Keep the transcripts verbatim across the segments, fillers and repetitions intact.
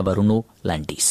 خبرونو لنډیز.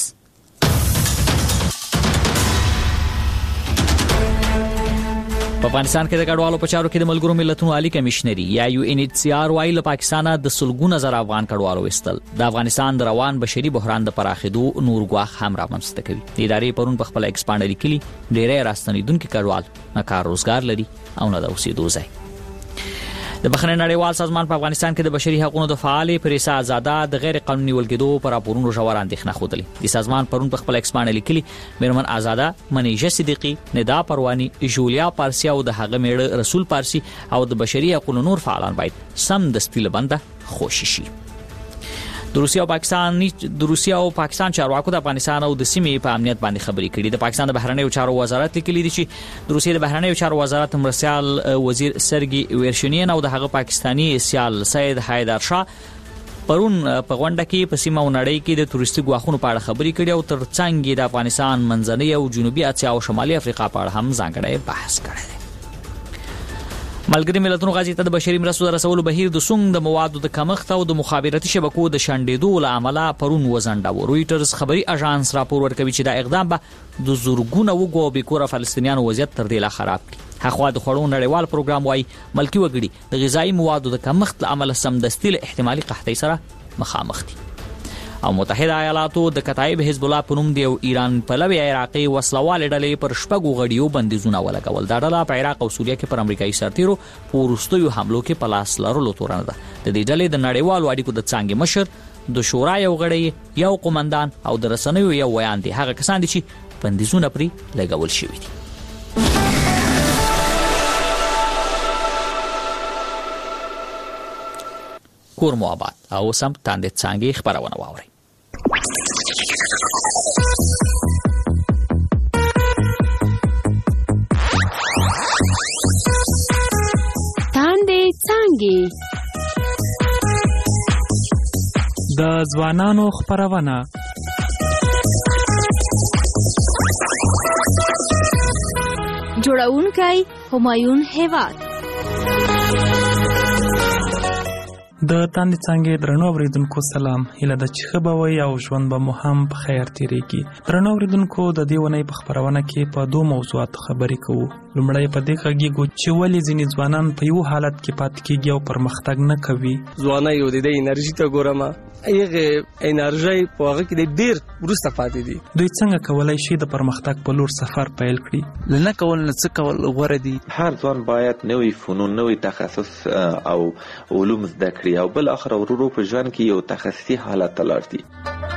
په افغانستان کې د کډوالو په چارو کې د ملګرو ملتونو عالی کمشنري یا یو ان ایچ سی آر وايي له پاکستانه د سلګونه زره افغان کډوالو وستل د افغانستان د روان بشري بحران د پراخېدو نور ګواښ هم رامنځته کوي. د ادارې پرون په خپل ایکسپانډ لیکلي ډېری راستنیدونکي کډوال نه کار روزګار لري او نه د اوسېدو ځای. د بخښنې نړیوال سازمان په افغانستان کې د بشري حقوقو د فعالې پریسا آزاده د غیر قانوني ولګېدو پر راپورونو ژور اندېښنه ښودلې. د سازمان پرون په خپل ایکسپانډ لیکلي میرمن آزاده، منیژه صدیقي، ندا پروانی، جولیا پارسی او د هغه میړه رسول پارسی او د بشري حقوقو نور فعالان باید سم دستي له بنده خوشي شي. د روسیې او پاکستان د روسیې او پاکستان چارواکو د افغانستان او د سیمې په امنیت باندې خبرې کړي. د پاکستان د بهرنیو چارو وزارت لیکلي دي چې د روسیې د بهرنیو چارو وزارت مرسیال وزیر سرګي ویرشنین او د هغه پاکستانی سیال سید حیدر شاه پرون په غونډه کې په سیمه او نړۍ کې د تورستي ګواښونو په اړه خبرې کړي او ترڅنګ د افغانستان منځنۍ او جنوبي اسیا او شمالي افریقا په اړه هم ځانګړی بحث کړی. ملګري ملتونو غازي ته د بشري مرستو د رسولو بهیر د سونګ د موادو د کمښت او د مخابراتي شبکو د شنډېدو له امله پرون وزنډاوه. رویټرز خبري اژانس راپور ورکوي چې دا اقدام به د زورګونه وګو او بیکوره فلسطینیانو وضعیت تر دې لا خراب کړي. هغه د خوړو نړیوال پروګرام وايي ملکی وګړي د غذایی موادو د کمښت له امله سمدستي له احتمالي قحطۍ سره مخامخ دي. او متحده ایالاتو د کتایب حزب الله په نوم د ایران پلوي عراقي وسلوال ډلې پر شپږو غړیو بندیزونه ولګول. دا ډله په عراق او سوریه کې پر امریکایي سرتیرو په وروستیو حملو کې په لاس لرلو تورنه ده. د دې ډلې د نړیوالو اړیکو د څانګې مشر، د شورا یو غړی، یو قومندان او د رسنیو یو ویان دي هغه کسان دي چې بندیزونه پرې لګول شوي دي. کور مو آباد او سم تاندې څانګې خبرونه واوري. تاندې څانګې د ځوانانو خبرونه جوړونکی همایون هیواد. د تاندې څانګې درنو اوریدونکو سلام. هیله ده چې ښه به وئ او ژوند به مو هم په خیر تېرېږي. درنو اوریدونکو د دې اونۍ په خپرونه کې په دوو موضوعاتو خبرې کوو. لومړی په دې غږیږو چې ولې ځینې ځوانان په یو حالت کې پاتې کېږي او پرمختګ نه کوي. ځوانۍ یو د دې انرژي ته ګورم، هغه انرژي په هغه کې ډېر وروسته پاتې دي. دوی څنګه کولی شي د پرمختګ په لور سفر پیل کړي؟ له نه کول نه څه کول غوره دي. هر ځوان باید نوی فنون، نوی تخصص او علوم زده کړي او بل اخر ورورو په ژوند کې یو تخصصي حالت ته لاړ دي.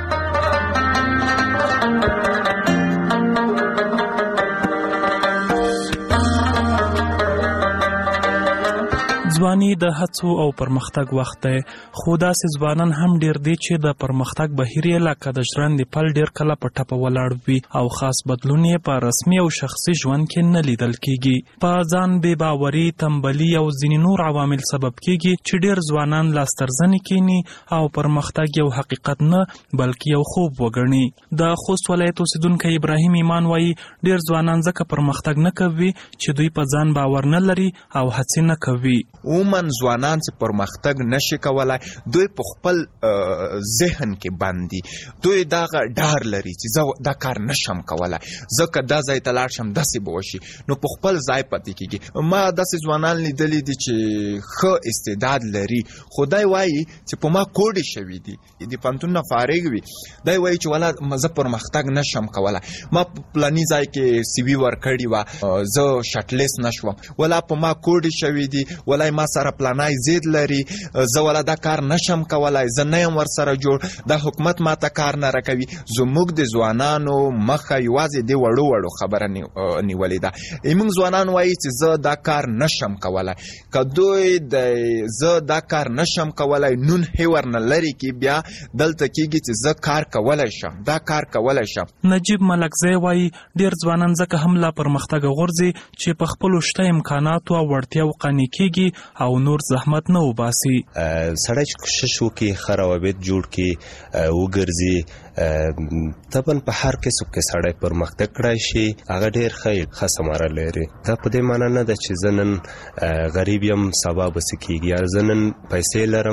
ځواني د هڅو او پرمختګ وخت دی، خو داسې ځوانان هم ډېر دي چې د پرمختګ بهیر یې لکه د ژرندې پل ډېر کله په ټپه ولاړ وي او خاص بدلون یې په رسمي او شخصي ژوند کې نه لیدل کېږي. په ځان بې باوري، تنبلي او ځینې نور عوامل سبب کېږي چې ډېر ځوانان لاسترزنې کیني او پرمختګ یو حقیقت نه بلکې یو خوب وګڼي. د خوست ولایت اوسیدونکی ابراهیم ایمان وایي ډېر ځوانان ځکه پرمختګ نه کوي چې دوی په ځان باور نه لري او هڅې نه کوي. عموماً ځوانان چې پرمختګ نشي کولای، دوی په خپل ذهن کې بند دي. دوی دغه ډار لري چې زه دا کار نشم کولای، زه که دا ځای ته لاړ شم داسې به وشي، نو په خپل ځای پاتې کېږي. ما داسې ځوانان لیدلي دي چې ښه استعداد لري، خو دی وایي چې په ما کوډې شوي دي، د پوهنتون نه فارغ وي، دی وایي چې والا زه پرمختګ نشم کولای، ما په پلاني ځای کې سی وي ورکړې وه، زه شټلیست نشوم، والا په ما کوډې شوي دي، والا ما سره پلانای زید لري، زه والا دا کار نشم کولای، زه نه یم ورسره جوړ، دا حکومت ما ته کار نه راکوي. زموږ د ځوانانو مخه یوازې د وړو وړو خبره نیولې ده. موږ ځوانان وایي چې زه دا کار نشم کولای. که دوی د زه دا کار نشم کولای نون هیور نه لري کې بیا دلته کېږي چې زه کار کولی شم، دا کار کولی شم. نجیب ملکزی وایي ډېر ځوانان ځکه هم لا پرمختګ غورځي چې په خپلو شته امکاناتو او وړتیاو قانع کېږي او نور زحمت نه وباسي. سړی چې کوشش وکړي، ښه روابط جوړ کړي، وګرځي، طبعا په هر کسب کې سړی پرمختګ کړی شي، هغه ډېر ښه ښه ثمره لري. دا په دې معنی نه ده چې زه نن غریب یم سبا به څه کېږي، یا زه نن پیسې لرم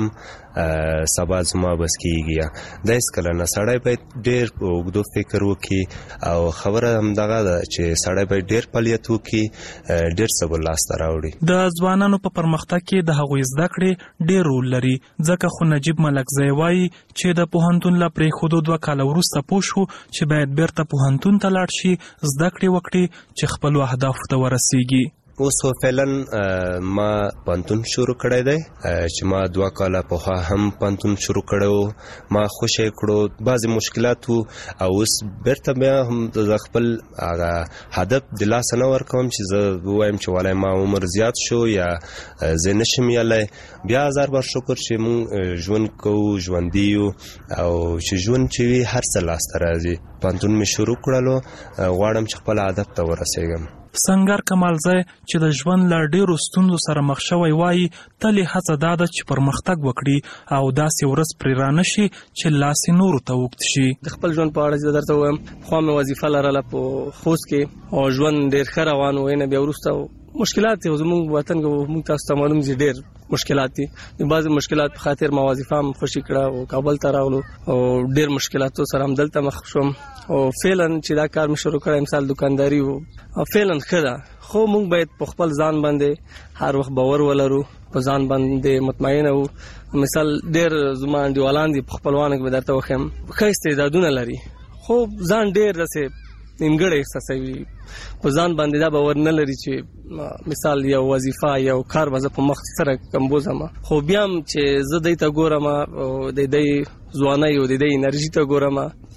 سبا زما بس کېږي دا هېڅکله نه. سړی باید ډېر په اوږدو فکر وکړي او خبره همدغه ده چې سړی باید ډېر فعالیت وکړي، ډېر څه به لاسته راوړي. د ځوانانو په پرمختګ کې د هغوی زده کړې ډېر رول لري، ځکه خو نجیب ملکزی وایي چې د پوهنتون له پرېښودو دوه کاله وروسته پوه شو چې باید بیرته پوهنتون ته لاړ شي، زده کړې وکړي چې خپلو اهدافو ته ورسیږي. اوس فعلا ما پوهنتون شروع کړی دی چې ما دوه کاله پخوا هم پوهنتون شروع کړی و، ما خوشی کړو، بعضې مشکلات و او اوس بیرته بیا هم د خپل هغه هدف د لاسه نه ورکوم چې زه ووایم چې والای ما عمر زیات شو یا زه نشم یلی. بیا هزار بار شکر چې مونږ ژوند کوو، ژوندي یو او چې ژوند چې وي هر څه لاسته راځي. پوهنتون مې شروع کړلو، غواړم چې خپل هدف ته ورسېږم. سنگر کمالزی چې د ژوند له ډېرو ستونزو سره مخ شوی وایي تل یې هڅه دا ده چې پرمختګ وکړي او داسې ورځ پرې رانشي چې لاس یې نورو ته اوږد شي. د خپل ژوند په اړه چې درته ووایم، پخوا مې وظیفه لرله په خوست کې او ژوند ډېر ښه روان و. نه بیا وروسته مشکلات دي، زموږ وطن کې موږ تاسو ته معلوم دي ډېر مشکلات دي. د بعضې مشکلات په خاطر ما وظیفه هم خوشي کړه او کابل ته راغلو او ډېر مشکلاتو سره هم دلته مخ شوم او فعلا چې دا کار مې شروع کړی مثال دکانداري و او فعلا ښه ده، خو موږ باید په خپل ځان باندې هر وخت باور ولرو، په ځان باندې مطمئنه وو. مثال ډېر زما انډیوالان دي په خپلوانو کې به درته وښیم ښه استعدادونه لري، خو ځان ډېر داسې نیمګړی احساسوي، په ځان باندې دا باور نه لري چې مثال یو وظیفه یو کار به زه په مخ سره کمبوزم. خو بیا هم چې زه دی ته ګورم او د دی ځوانۍ او د دی انرژي ته ګورم،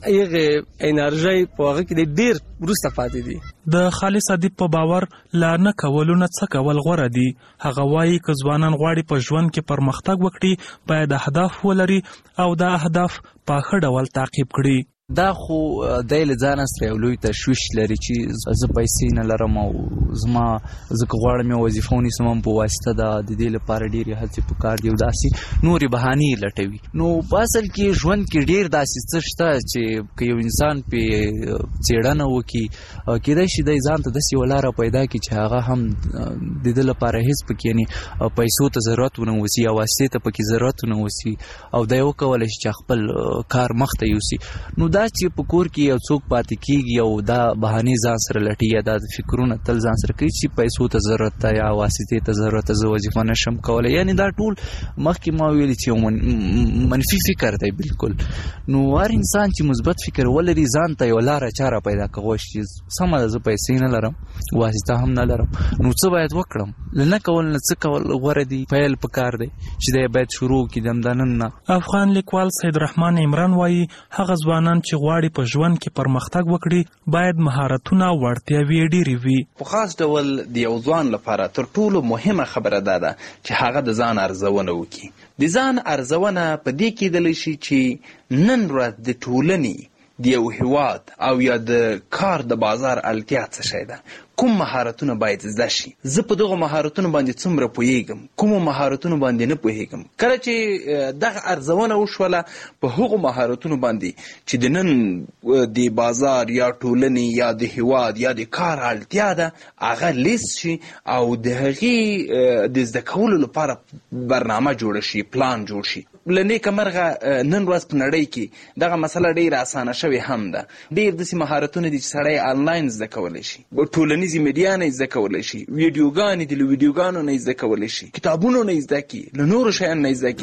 هغې انرژۍ په هغه کې د ډېر وروسته پاتې دي. د خالص ادیب په باور لا نه کولو نه څه کول غوره دي. هغه وایي که ځوانان غواړي په ژوند کې پرمختګ وکړي باید اهداف ولري او دا اهداف په ښه ډول تعقیب کړي. دا خو دی له ځانه سره یو لوی تشویش لري چې زه پیسې نه لرم او زما زه که غواړم یو وظیفه ونیسم هم په واسطه ده، د دې لپاره ډېرې هڅې پکار دي او داسې نورې بهانې لټوي. نو په اصل کې ژوند کې ډېر داسې څه شته چې که یو انسان پې څېړنه وکړي کېدای شي دی ځان ته داسې یوه لاره پیدا کړي چې هغه هم د ده لپاره هېڅ پکې یعنې پیسو ته ضرورت ونه وسي یا واسطې ته پکې ضرورت ونه وسي او دی وکولی شي چې خپل کار مخ ته یوسي. نو دا چې په کور کې یو څوک پاتې کېږي او دا بهانې ځان سره لټي یا دا فکرونه تل ځان سره کوي چې پیسو ته ضرورت ده یا واسطې ته ضرورت ده، زه وظیفه نشم کولی، یعنې دا ټول مخکې ما ویلي چې یو منفي فکر دی بالکل. نو هر انسان چې مثبت فکر ولري ځان ته یو لاره چاره پیدا کولی شي. سمه ده زه پیسې نه لرم، واسطه هم نه لرم، نو څه باید وکړم؟ له نه کول نه څه کول غوره دي. پیل پکار دی چې دی باید شروع کړي د همدا نن نه. افغان لیکوال سید رحمان عمران وایي هغه ځوانان چې غواړي په ژوند کې پرمختګ وکړي باید مهارتونه او وړتیاوې ډېرې وي. په خاص ډول د یو ځوان لپاره تر ټولو مهمه خبره دا ده چې هغه د ځان ارزونه وکړي. د ځان ارزونه په دې کېدلی شي چې نن ورځ د ټولنې د یو هیواد او یا د کار د بازار اړتیا څه شی ده، کوم مهارتونه باید زده شي. زه په دغو مهارتونو باندې څومره پوهیږم، کومو مهارتونو باندې نه پوهیږم. کله چې دغه ارزونه وشوله په هغو مهارتونو باندې چې د نن د بازار یا ټولنې یا د هیواد یا د کار اړتیا ده هغه لیست شي او د هغې د زده کولو لپاره برنامه جوړه شي، پلان جوړ شي. له نیکه مرغه نن ورځ په نړۍ کې دغه مسله ډېره اسانه شوې هم ده. ډېر داسې مهارتونه دي چې سړی آنلاین زده کولی شي، ټولنیزې میډیا نه یې زده کولی شي، ویډیوګانې دي له ویډیوګانو نه یې زده کولی شي، کتابونو نه یې زده کړي، له نورو شیانو نه یې زده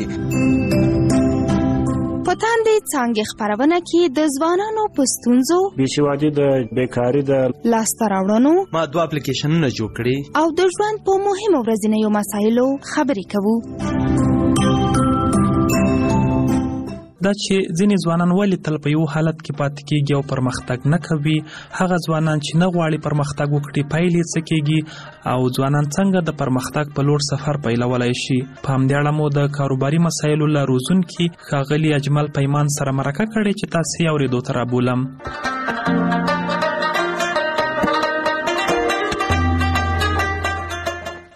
کړي. په تاندې څانګې خپرونه کې د ځوانانو په ستونزو، بېسوادي د بیکاري د لاسته راوړنو، ما دوه اپلیکیشنونه جوړ کړي او د ژوند په مهمو ورځنیو مسایلو خبرې کوو. دا چې ځینې ځوانان ولې تل په یو حالت کې پاتې کېږي او پرمختګ نه کوي، هغه ځوانان چې نه غواړي پرمختګ وکړي پایلې یې څه کېږي او ځوانان څنګه د پرمختګ په لور سفر پیلولی شي. په همدې اړه مو د کاروباري مسایلو له روزونکي ښاغلي اجمل پیمان سره مرکه کړې چې تاسې یې اورېدو ته رابولم.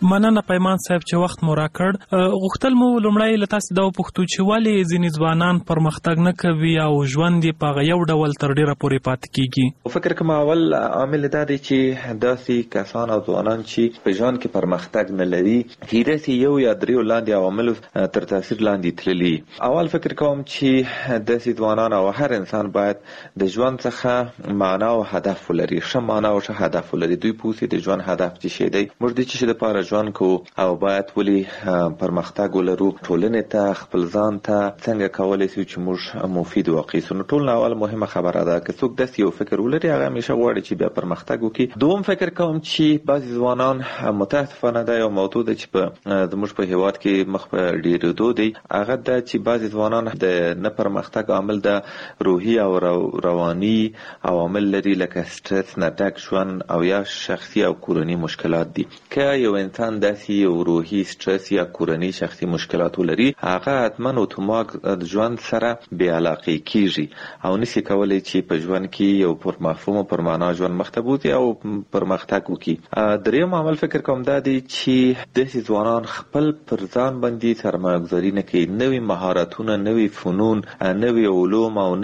مننه پیمان صاحب چې وخت مو راکړ. غوښتل مو لومړی له تاسو دا وپوښتو چې ولې ځینې ځوانان پرمختګ نه کوي او ژوند یې په هغه یو ډول تر ډېره پورې پاتې کیږي؟ فکر کوم اول عامل دا دی چې داسې کسان او ځوانان چې په ژوند کې پرمختګ نه لري هیرسي یو یا دریو لاندې عواملو تر تاثیر لاندې تللي. اول فکر کوم چې داسې ځوانان او هر انسان باید د ژوند څخه معنا او هدف ولري، ښه معنا او ښه هدف ولري. دوی پوهیږي د ژوند هدف څه شی دی، موږ د څه لپاره ژوند کوو او باید ولې پرمختګ ولرو، ټولنې ته خپل ځان ته څنګه کولی شو چې موږ مفید واقع سو. نو ټول اول مهمه خبره ده که څوک داسې یو فکر ولري هغه همیشه غواړي چې بیا پرمختګ وکړي. دوم فکر کوم چې بعضې ځوانان متاسفانه دا یو موضوع ده چې په زموږ په هیواد کې مخ په ډېرېدو دی، هغه ده چې بعضې ځوانان د نه پرمختګ عامل د روحي او رواني عوامل لري لکه سټرس نه ډک ژوند او یا شخصي او کورني مشکلات دي. که یو انسان داسې یو روحي سټرس یا کورني شخصي مشکلات ولري هغه حتما اتومات ژوند سره بې علاقې کیږي او نشي کولی چې په ژوند کې یو پر مفهوم او پر معنا ژوند مخ ته بوځي او پرمختګ وکړي. دریم عامل فکر کوم دا دی چې داسې ځوانان خپل پر ځان باندې سرمایه ګذاري نه کوي، نوي مهارتونه، نوي فنون، نوي علوم او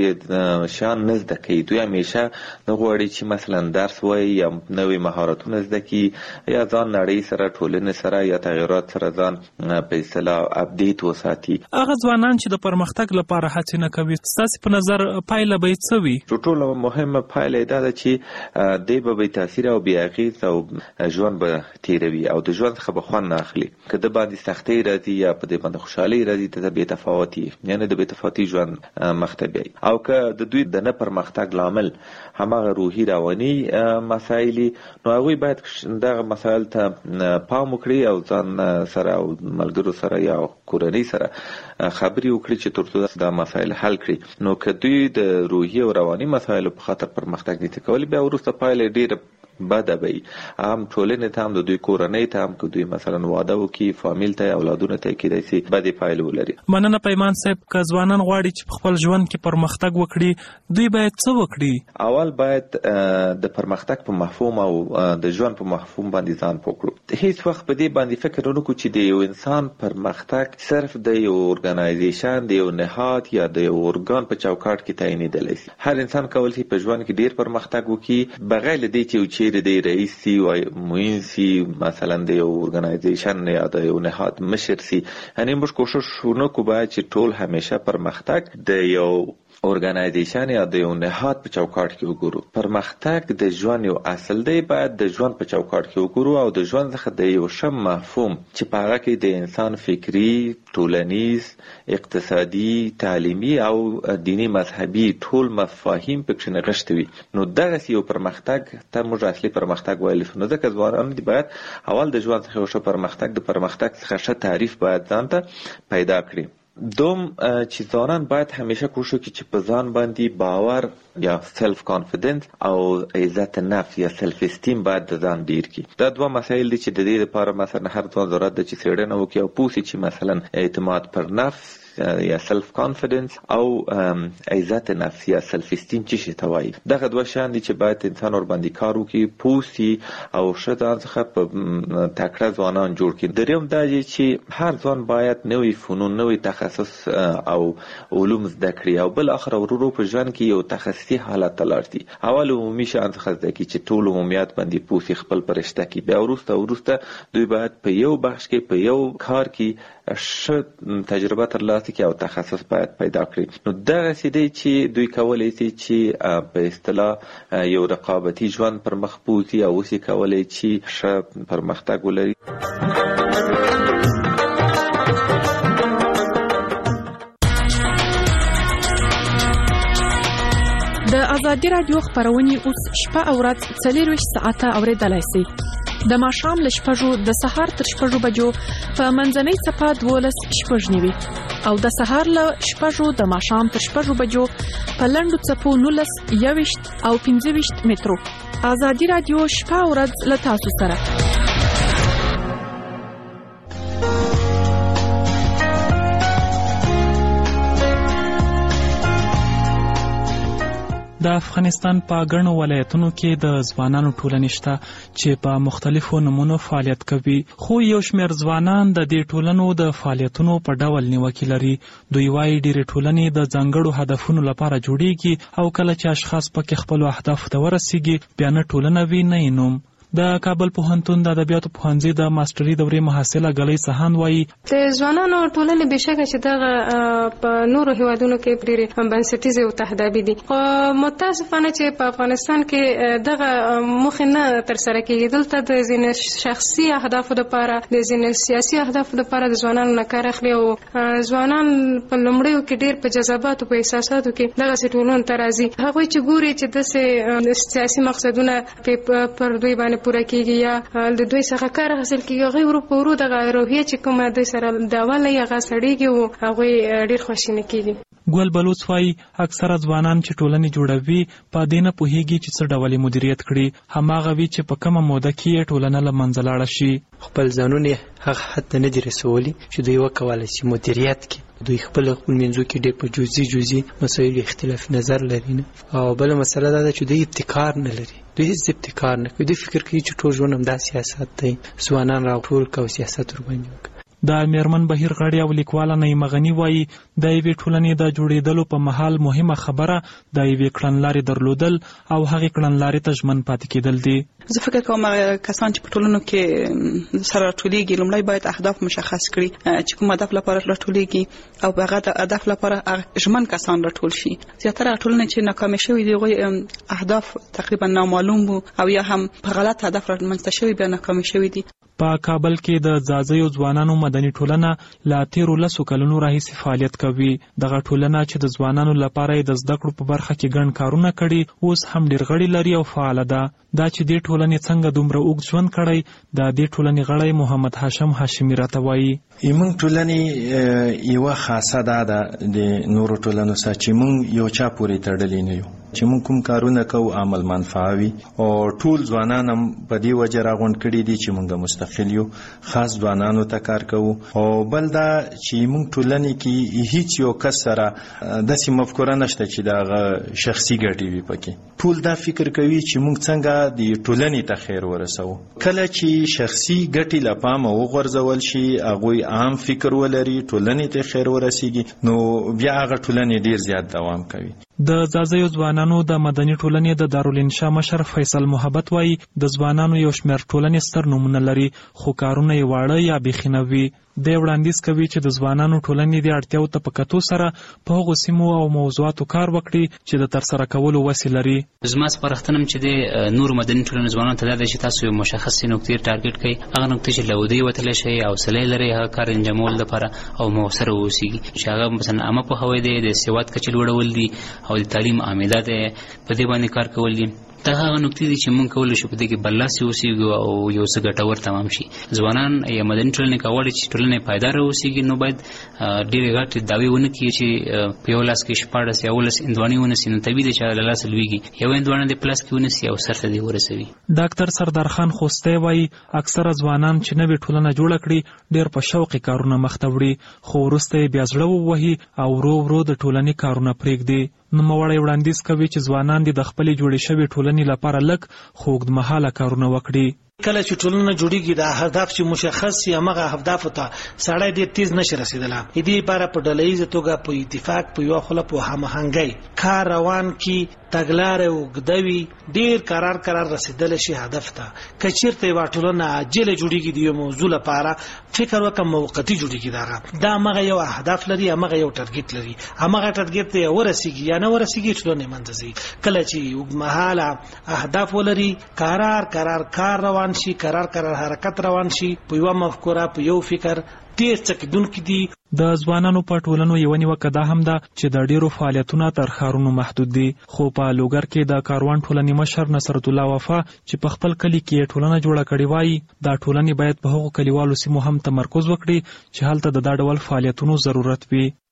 نوي شیان نه زده کوي. دوی همیشه نه غواړي چې مثلا درس وایي یا نوي مهارتونه زده کړي یا ځان نړۍ سره، ټولنې سره یا تغیرات سره ځان په اصطلاح اپډیټ وساتي. هغه ځوانان چې د پرمختګ لپاره هڅې نه کوي ستاسې په نظر پایله به یې څه وي؟ تر ټولو مهمه پایله یې دا ده چې دی به بې تاثیره او بې اغېزه او ژوند به تېروي او د ژوند څخه به خوند نه اخلي. که د باندې سختۍ راځي یا په دې باندې خوشحالۍ راځي ته بې تفاوتي یعنې د بې تفاوتي ژوند مخ ته بیایي. او که د دوی د نه پرمختګ لامل هماغه روحي رواني مسایل نو هغوی باید دغه مسایل ته پام وکړي او ځان سره او ملګرو سره یا کورنۍ سره خبرې وکړي چې تر څو دا مسایل حل کړي. نو که دوی د روحي او رواني مسایلو په خاطر پرمختګ نشي کولی بیا وروسته پایله ډېره بده به وي، هم ټولنې ته هم د دوی کورنۍ ته هم که دوی مثلا واده وکړي فامیل ته اولادونو ته کېدای شي بدې پایلې ولري. مننه پیمان صاحب. که ځوانان غواړي چې په خپل ژوند کې پرمختګ وکړي دوی باید څه وکړي؟ اول باید د پرمختګ په مفهوم او د ژوند په مفهوم باندې ځان پوه کړو. هیڅ وخت په دې باندې فکر ونه کړو چې د یو انسان پرمختګ صرف د یو ارګنایزیشن، د یو نهاد یا د یو ارګان په چوکاټ کې تعینېدلی شي. هر انسان کولی شي په ژوند کې ډېر پرمختګ وکړي بغیر له دې چې چیرې د رئیس سی و معین سی مثلا د یو ارګنایزیشن یا د یو نهاد مشر سی. یعنې موږ کوشش ونکړو باید چې ټول همیشه پرمختګ د یو ارګنایزیشن یا د یو نهاد په چوکاټ کې وګورو. پرمختګ د ژوند یو اصل دی، باید د ژوند په چوکاټ کې وګورو او د ژوند څخه د یو ښه مفهوم چې په هغه کې د انسان فکري، ټولنیز، اقتصادي، تعلیمي او دینی مذهبي ټول مفاهیم پکې نغښتي وي. نو دغسې یو پرمختګ ته موږ اصلي پرمختګ ویلی شو. نو ځکه ځوانان دي باید اول د ژوند څخه یو ښه پرمختګ د پرمختګ څخه ښه تعریف باید ځان ته پیدا کړي. دوم چې ځوانان باید همیشه کوشش وکړي چې په ځان باندې باور یا سلف کانفیډنس او عزت نفس یا سلف استیم باید د ځان ډیر کړي. دا دوه مسایل دي چې د دې لپاره مثلا هر ځوان ضرورت ده چې څېړنه وکړي او پوه شي چې مثلا اعتماد پر نفس یا سلف کانفیډنس او عزت نفس یا سلف استیم څه شي ته وایي. دغه دوه شیان دي چې باید انسان ورباندې کار وکړي، پوه شي او ښه ځان څخه په تکړه ځوانان جوړ کړي. دریم دا دی چې هر ځوان باید نوي فنون، نوي تخصص او علوم زده کړي او بل اخر ورو په ژوند کې یو تخصصي حالت ته لاړ شي. اول عمومي شیان څخه زده کړي چې ټول عمومیات باندې پوه شي، خپل په رشته کې. بیا وروسته وروسته دوی باید په یو بخش کې په یو کار کې ښه تجربه ترلاسه کړي او تخصص باید پیدا کړي. نو دغسې دی چې دوی کولی شي چې په اصطلاح یو رقابتي ژوند پر مخ بوځي او اوس یې کولی چې ښه پرمختګ ولري. د ازادي راډیو خپرونې اوس شپه او ورځ څلېرویشت ساعته اورېدلی شئ. د ماښام له شپږو د سهار تر شپږو بجو په منځنۍ څپه دولس شپږ نوي او د سهار له شپږو د ماښام تر شپږو بجو په لنډو څپو نولس یوویشت او پنځه ویشت مترو. ازادي راډیو شپه او ورځ له تاسو سره. د افغانستان په ګڼو ولایتونو کې د ځوانانو ټولنې شته چې په مختلفو نمونو فعالیت کوي، خو یو شمېر ځوانان د دې ټولنو د فعالیتونو په ډول نیوکې لري. دوی وایي ډېرې ټولنې د ځانګړو هدفونو لپاره جوړیږي او کله چې اشخاص پکې خپلو اهدافو ته ورسیږي بیا نه ټولنه وي نه یې نوم. د کابل پوهنتون د ادبیاتو پوهنځي د ماستري دورې محصله ګلۍ سهان وایي د ځوانانو ټولنې بېشکه چې دغه په نورو هیوادونو کې ډېرې بنسټیزې او تهدابي دي، خو متاسفانه چې په افغانستان کې دغه موخې نه ترسره کېږي. دلته د ځینې شخصي اهدافو دپاره د ځینې سیاسي اهدافو دپاره د ځوانانو نه کار اخلي او ځوانان په لومړیو کې ډېر په جذباتو په احساساتو کې دغسې ټولنو ته راځي. هغوی چې ګوري چې داسې سیاسي مقصدونه پر دوی باندې پوره کېږي یا د دوی څخه کار حاصل کېږي، هغوی ورو په ورو دغه روحیه چې کومه دوی سره د اول نه یې هغه سړېږي او هغوی ډېر خواشینه کېږي. ګل بلوڅ وایي اکثره ځوانان چې ټولنې جوړوي په دې نه پوهېږي چې څه ډول یې مدیریت کړي، هماغه وي چې په کومه موده کې یې ټولنه له منځه لاړه شي. خپل ځانونه هغه حد ته نه دي رسولي چې دوی وکولی شي مدیریت کړي. دوی خپل خپل منځو کې ډېر په جزئي جزئي مسایلو اختلاف نظر لري نه. او بله مسله دا ده چې دوی ابتکار نه لري، دوی هیڅ ابتکار نه کوي. دوی فکر کوي چې ټول ژوند همدا سیاست دی، ځوانان راټول کړه او سیاست ورباندې وکړه. د میرمن بهیر غړی او لیکواله نعیمه غني وایي د یوې ټولنې د جوړېدلو په مهال مهمه خبره د یوې کړنلارې درلودل او هغې کړنلارې ته ژمن پاتې کېدل دي. زه فکر کوم کسان چې په ټولنو کې سره راټولېږي لومړی باید اهداف مشخص کړي چې کوم هدف لپاره راټولېږي او په هغه هدف لپاره ژمن کسان راټول شي. زیاتره ټولنې چې ناکامې شوي دي هغوی اهداف تقریبا نامعلوم وو او یا هم په غلط هدف رامنځته شوي بیا ناکامې شوي دي. په کابل کې د ځاځیو ځوانانو مدني ټولنه لا تیرو لسو کلونو راهیسې فعالیت کوي. دغه ټولنه چې د ځوانانو لپاره د زده کړو په برخه کې ګڼ کارونه کړي اوس هم ډېر غړي لري او فعاله ده. دا چې دې ټولنې څنګه دومره اوږد ژوند کړی د دې ټولنې غړی محمد هاشم هاشمي راته وایي موږ ټولنې یوه خاصه دا ده د نورو ټولنو سره چې موږ یو چا پورې تړلي نه یو، چې موږ کوم کارونه کوو عمل منفعه وي او ټول ځوانان هم په دې وجه راغونډ کړي دي چې موږ مستقل یو، خاص ځوانانو ته کار کوو. او بل دا چې موږ ټولنې کې هیڅ یو کس سره داسې مفکوره نشته چې د هغه شخصي ګټې وي پکې. ټول دا فکر کوي چې موږ څنګه د ټولنې ته خیر ورسوو. کله چې شخصي ګټې له پامه وغورځول شي، هغوی عام فکر ولري، ټولنې ته خیر ورسیږي، نو بیا هغه ټولنې ډیر زیات دوام کوي. د ځاځیو ځوانانو د مدني ټولنې د دارالانشا مشر فیصل محبت وایي د ځوانانو یو شمېر ټولنې ستر نومونه لري خو کارونه یې واړه یا بیخي نه وي. دی وړاندیز کوي چې د ځوانانو ټولنې د اړتیاو ته په کتو سره په هغو سیمو او موضوعاتو کار وکړي چې د ترسره کولو وسې لري. زما سپارښتنه چې د نورو مدني ټولنو ځوانانو ته دا ده چې تاسو یو مشخصې نقطې ټارګټ کړئ، هغه نقطې چې له ودې وتلی شئ، حوصله یې لرئ هغه کار انجامولو لپاره او مؤثره واوسیږي، چې هغه مثلا عامه پوهاوی دی، د سواد کچې لوړول دي او د تعلیم عامده دی، په دې باندې کار کول دي. دا هغه نقطې دي چې موږ کولی شو په دې کې برلاسي اوسېږو او یو څه ګټور تمام شي. ځوانان یا مدني ټولنې که غواړي چې ټولنه پایداره اوسېږي نو باید ډېرې غټې دعوې ونه کړي چې په یو لاس کې شپاړس یا اوولس هندواڼې ونیسي، نو طبیعي دی چې له لاسه لوېږي. یو هندواڼه دې په لاس کې ونیسي او سر ته دې ورسوي. ډاکټر سردار خان خوستی وایي اکثره ځوانان چې نوې ټولنه جوړه کړي ډېر په شوقې کارونه مخته وړي، خو وروسته یې بیا زړه ووهي او ورو ورو د ټولنې کارونه پرېږدي. نوموړی وړاندیز کوي چې ځوانان دې د خپلې جوړې شوې ټولنې لپاره لږ خو اوږدمهاله کارونه وکړي. کله چې ټولنه جوړیږي د هدف چې مشخص یا هغه اهدافو ته سړی ډېر تیز نشي رسېدلی. دې لپاره په ډله ییزه توګه په اتفاق په یوه خوله په هماهنګۍ کار روان کړي، تګلارې اوږده وي، ډېر قرار قرار رسېدلی شي هدف ته. که چېرته یوه ټولنه عاجله جوړیږي د یو موضوع لپاره فکر وکړه موقتي جوړیږي، دغه دا همغه یو اهداف لري، همغه یو ټارګټ لري، همغه ټارګټ ته ورسیږي یا نه ورسیږي ټولنې منځ ځي. کله چې اوږدمهاله اهداف ولري، قرار قرار کار روان شي، قرار قرار حرکت روان شي، په یوه مفکوره په یو فکر ډېر څه کېدونکي دي. د ځوانانو په ټولنو یوه نیوکه دا هم ده چې د ډېرو فعالیتونه تر ښارونو محدود دي. خو په لوګر کې د کاروان ټولنې مشر نصرت الله وفا چې په خپل کلي کې یې ټولنه جوړه کړې وایي دا ټولنې باید په هغو کلیوالو سیمو هم تمرکز وکړي چې هلته د دا ډول فعالیتونو ضرورت وي.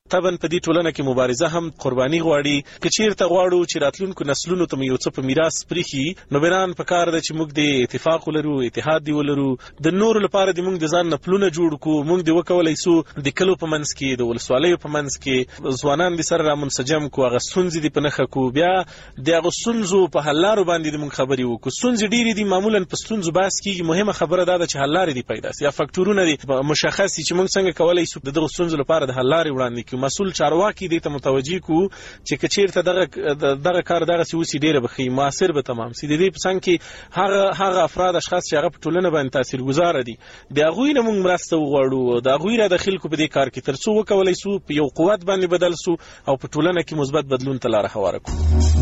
طبعا په دې ټولنه کې مبارزه هم قرباني غواړي. که چیرته غواړو چې راتلونکو نسلونو ته یو څه په میراث پریښي، نو بران په کار ده چې موږ د اتفاق ولرو، اتحاد دی ولرو، د نورو لپاره د موږ د ځان نه پلونه جوړ کړو. موږ د وکولای سو د کلو په منځ کې، د ولسوالیو په منځ کې ځوانان د سره را منسجم کو، هغه ستونزې د پنهخه کو، بیا د هغه ستونزو په حل لارو باندې د موږ خبرې وکړو. ستونزې ډېرې دي، معمولا په ستونزو بحث کېږي، مهمه خبره دا ده چې حل لارې دي پیدا سي، یا فکټورونه دي مشخص دي چې موږ څنګه کولای سو د دغه ستونزو لپاره د حل لارې وړاندې کړو. مسؤل چارواکي کې دې ته متوجي کو چې کچیرته دغه دغه کار دغه سوسی ډیره بخي موثر به تمام سي. د دې په څنګه کې هغه هغه افراد اشخاص چې هغه په ټولنه باندې تاثیرګذار دي، د هغوی نه موږ مرسته وغواړو، د هغوی را داخل کو په دې کار کې ترڅو وکولای سو په یو قوت باندې بدل سو او په ټولنه کې مثبت بدلون ته لار هواره کړو.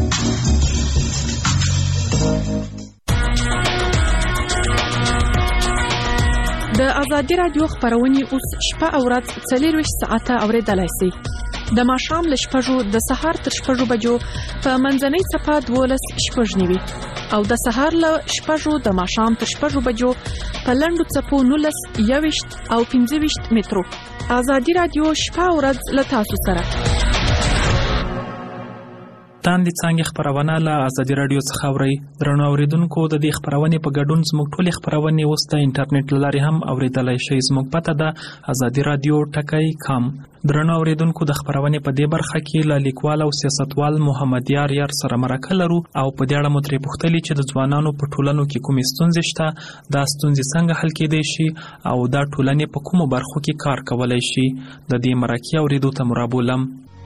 د ازادي رادیو خبرونه اوس شپه او ورځ څلور ساعته اوریدلای شئ. د ماښام له شپږو د سهار تر شپږو بجو په منځنۍ صفه دولس شپږ نیوي او د سهار له شپږو د ماښام تر شپږو بجو په لنډو څپو نولس یوویشت او پنځه ویشت مترو. ازادي رادیو شپه او ورځ له تاسو سره. تاندې څنګه خبرونه له ازادي رادیو څخه اوري. درنو اوریدونکو، د دې خبرونه په ګډون زموږ ټولې خبرونه اوس د انټرنیټ لارې هم اوریدلای شئ. زموږ پته ده ازادي رادیو ټکی کام. درنو اوریدونکو، د خبرونه په دې برخه کې له لیکوال او سیاستوال محمد یار یار سره مرکه لرو او په دې اړه مو ترې پوښتلي چې د ځوانانو په ټولنو کې کومې ستونزې شته، دا ستونزې څنګه حل کېدای شي او دا ټولنې په کومو برخو کې کار کولای شي. د دې مرکې اوریدو ته مرابولم.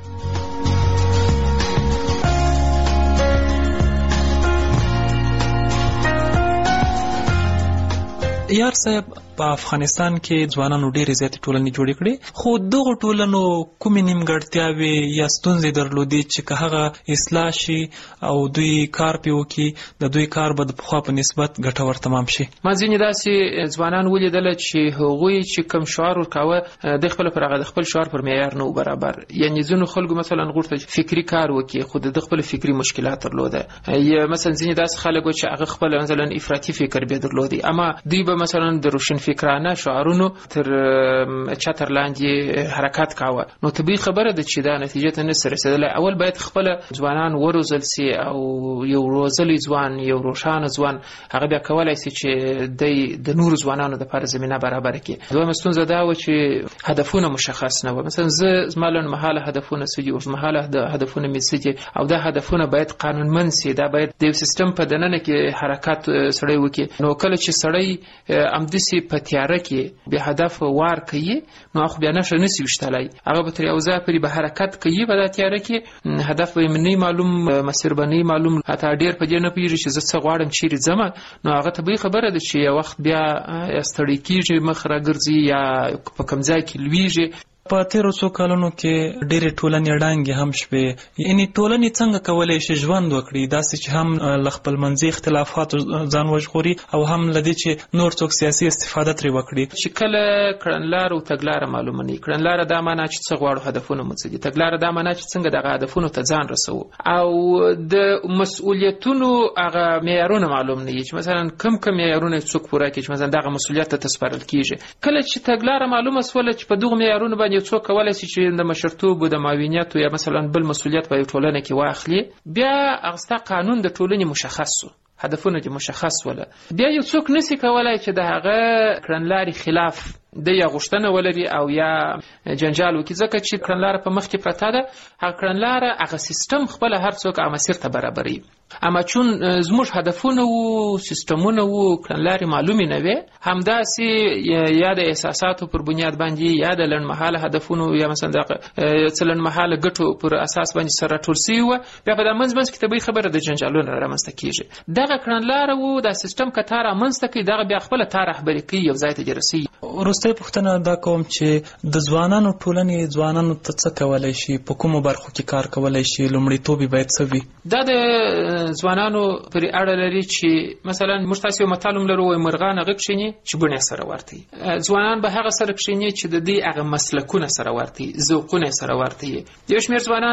یار صاحب، په افغانستان کې ځوانانو ډېرې زیاتې ټولنې جوړې کړې، خو دغو ټولنو کومې نیمګړتیاوې یا ستونزې درلودې چې که هغه اصلاح شي او دوی کار پې وکړي، د دوی کار به د پخوا په نسبت ګټور تمام شي. ما ځینې داسې ځوانان ولیدله چې هغوی چې کوم شعار ورکاوه د خپل پر هغه د خپل شعار پر معیار نه و برابر. یعنې ځینو خلکو مثلا غوښتل فکري کار وکړي خو د خپل فکري مشکلات درلوده، یا مثلا ځینې داسې خلک و چې هغه خپل مثلا افراطي فکر به درلودي، اما دوی به مثلا د روشن فکرانه شعارونو تر چتر لاندې حرکت کاوه. نو طبیعي خبره ده چې دا نتیجه ته نسي رسیدلی. اول باید خپل ځوانان وروزل سي او یو روزلی ځوان، یو روښانه ځوان هغه بیا کولای سي چې د نورو ځوانانو دپاره زمینه برابره کړي. دویمه ستونزه دا وه چې هدفونه مشخص نه وه. مثلا زه زما لنډمهاله هدفونه څه دي، اوږدمهاله هدفونه مې څه دي، او دا هدفونه باید قانونمند سي. دا باید د یو سیستم په دننه کې حرکت سړی وکړي. نو کله چې سړی امدسي په تیاره کې به هدف وار کوي، نو خو بیا نشه نسی وشتلای، هغه به تر یو ځای پورې به حرکت کوي، په تیاره کې هدف به نه معلوم، مسیر به نه معلوم، حتی ډیر په دې نه پیږي چې زه څه غواړم چیرې ځم. نو هغه طبیعي خبره ده چې یو وخت بیا ستړی کېږي، مخ راګرځي یا په کوم ځای کې لویږي. په تیرو څو کلونو کې ډېرې ټولنې ړنګې هم شوې. یعنې ټولنې څنګه کولی شي ژوند وکړي داسې چې هم له خپلمنځي اختلافاتو ځان وژغوري او هم له دې چې نور څوک سیاسي استفاده ترې وکړي. چې کله کړنلاره او تګلاره معلومه نه وي، کړنلاره دا معنا چې څه غواړو، هدفونه مو څه دي، تګلاره دا معنا چې څنګه دغه هدفونو ته ځان رسوو، او د مسؤلیتونو هغه معیارونه معلوم نه وي چې مثلا کم کم معیارونه څوک پوره کړي چې مثلا دغه مسؤلیت ته تسپارل کېږي. کله چې تګلاره معلومه سوله چې په دغو معیارونو باندې یو څوک کولای شي چې د مشرتوب او د معاونیت یا مثلا بل مسؤلیت په ټولنه کې واخلي، بیا هغه قانون د ټولنې مشخص شو، هدفونه دې مشخص وله، بیا یو څوک نسی کولای چې د هغه کړنلارې خلاف د یا غوښتنه ولري او یا جنجال وکړي، ځکه چې کړنلاره په مخ کې پرته ده. هغه کړنلاره هغه سیستم خپل هر څوک هغه مسیر ته برابروي. اما چون زموږ هدفونه وو، سیستمونه وو، کړنلارې معلومې نه وې، همداسې یا د احساساتو پر بنیاد باندې یا د لنډمهاله هدفونو یا مثلا د څه لنډمهاله ګټو پر اساس باندې سره راټول سوي وه، بیا په دا منځ منځ کې طبیعي خبره د جنجالونه رامنځته کېږي. دغه کړنلاره وو، دا سیستم که تا رامنځته کوي، دغه بیا خپله تا رهبري کوي، یو ځای ته دې رسوي. وروستۍ پوښتنه دا کوم چې د ځوانانو ټولنې ځوانانو ته څه کولی شي، په کومو برخو کې کار کولی شي، لومړیتوب یې باید څه وي؟ دا د ځوانانو پرې اړه لري چې مثلا موږ تاسې یو متل هم لرو، وایي مرغان هغه کښېني چې بڼې سره ورته وي. ځوانان به هغه سره کښېني چې د دې هغه مسلکونه سره ورته وي، ذوقونه سره ورته وي. یو شمېر ځوانان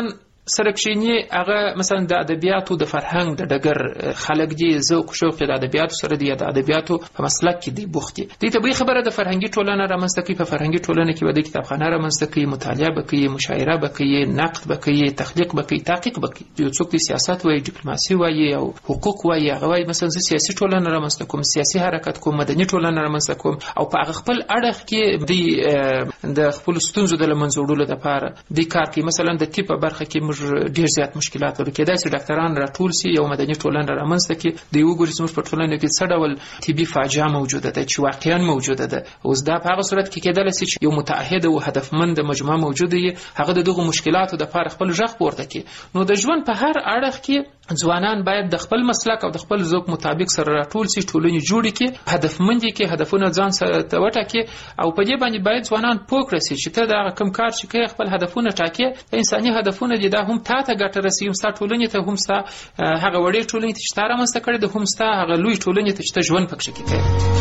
سره کښینی هغه مثلا د ادبیاتو د فرهنګ د ډګر خلک دي ذوق شوق د ادبیاتو سره دی د ادبیاتو په مسلک کې دی بوخت دي د طبي خبره د فرهنګي ټولنه رامنځته کوي په فرهنګي ټولنه کې د کتابخانه رامنځته کوي مطالعه وکړي مشاعره وکړي نقد وکړي تخلیق وکړي تحقیق وکړي یو څوک د سیاست وایي ډیپلوماسي وایي او حقوق وایي هغه وایي مثلا سیاسي ټولنه رامنځته کوم سیاسي حرکت کوم مدني ټولنه رامنځته کوم او په هغه خپل اړخ کې د د خپل ستونزو د لمنځوړلو لپاره د کار کې مثلا د طب برخه کې موږ ډیر زیات مشکلات لرو کېدای شي ډاکټران راټول سي یو مدني ټولنه رامنځته کې د یو ګوري زموږ په ټولنه کې څه ډول طبي فاجعه موجوده ده چې واقعا موجوده ده اوس دا په هغه صورت کې کېدای شي چې یو متعهد او هدفمند مجموعه موجوده وي هغه دغه مشکلاتو د لپاره خپل ځخ پورته کړي نو د ژوند په هر اړخ کې ځوانان باید د خپل مسلک او د خپل ذوق مطابق سره راټول سي ټولنې جوړې کړي هدفمند کې هدفونه ځان سره وټاکي او په دې باندې باید ځوانان پوه کړي چې ته دا کوم کار چې کوي خپل هدفونه ټاکي انساني هدفونه دي دا هم تا ته ګټه رسي هم ستا ټولنې ته هم ستا هغه وړې ټولنې ته چې تا رامنځته کړې ده هم ستا هغه لوی ټولنې ته چې ته ژوند پکښې کوې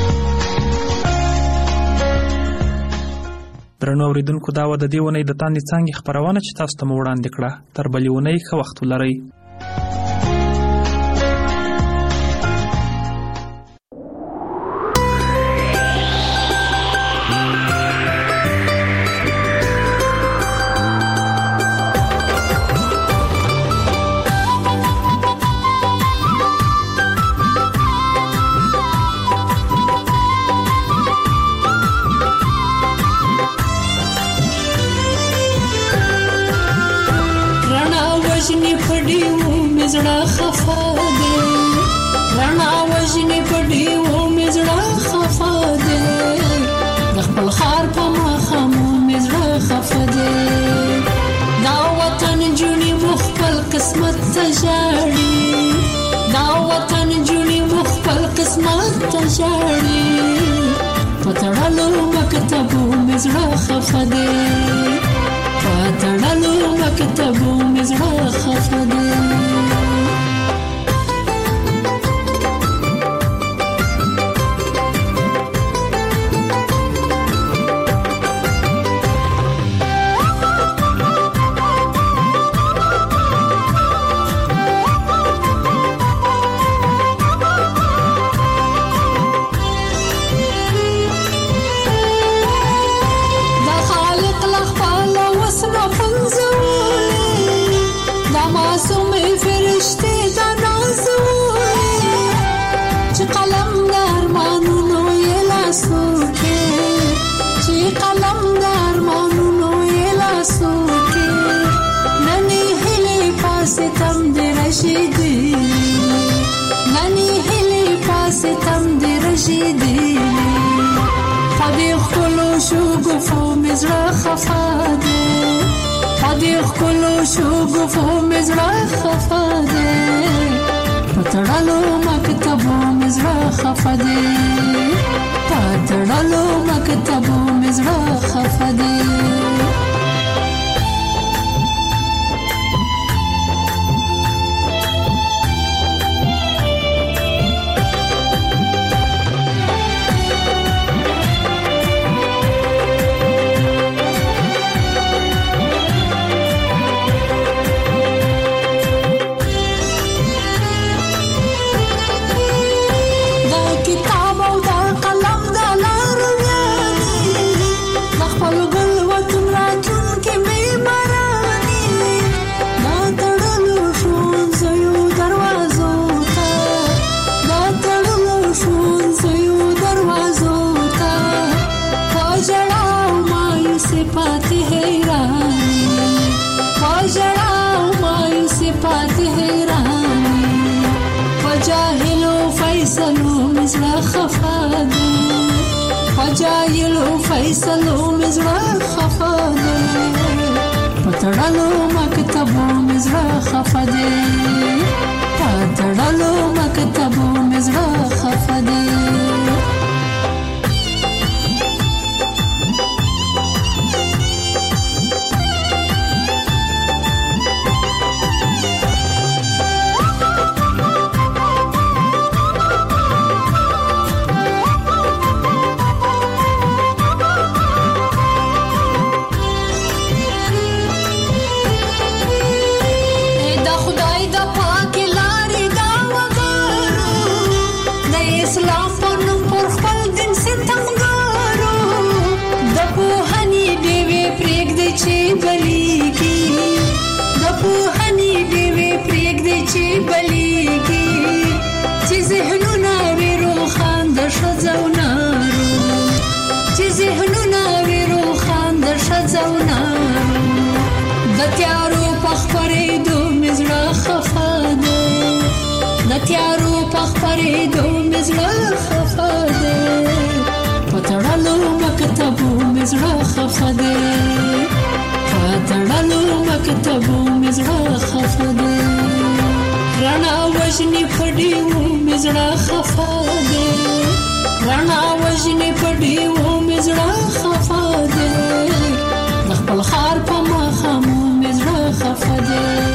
درنو اوریدونکو دا و د دې اونۍ د تاندې څانګې خپرونه چې تاسو ته مو وړاندې کړه تر بلې اونۍ ښه وخت ولرئ چې بلیږي د پوهنې ډېوې پرېږدي چې بلیږي چې ذهنونه وي روښان د ښځو نارو چې ذهنونه وي روښان د ښځو نارو د تیارو په خپرېدو مې زړه خفه دی د تیارو په خپرېدو مې زړه خفه دی په تړلو مکتبو مې زړه خفه دی په تړلو مکتبو مې زړه خفه دی رڼا وژنې په ډېوو مې زړه خفه دی رڼا وژنې په ډېوو مې زړه خفه دی د خپل ښار په ماښامو مې زړه خفه دی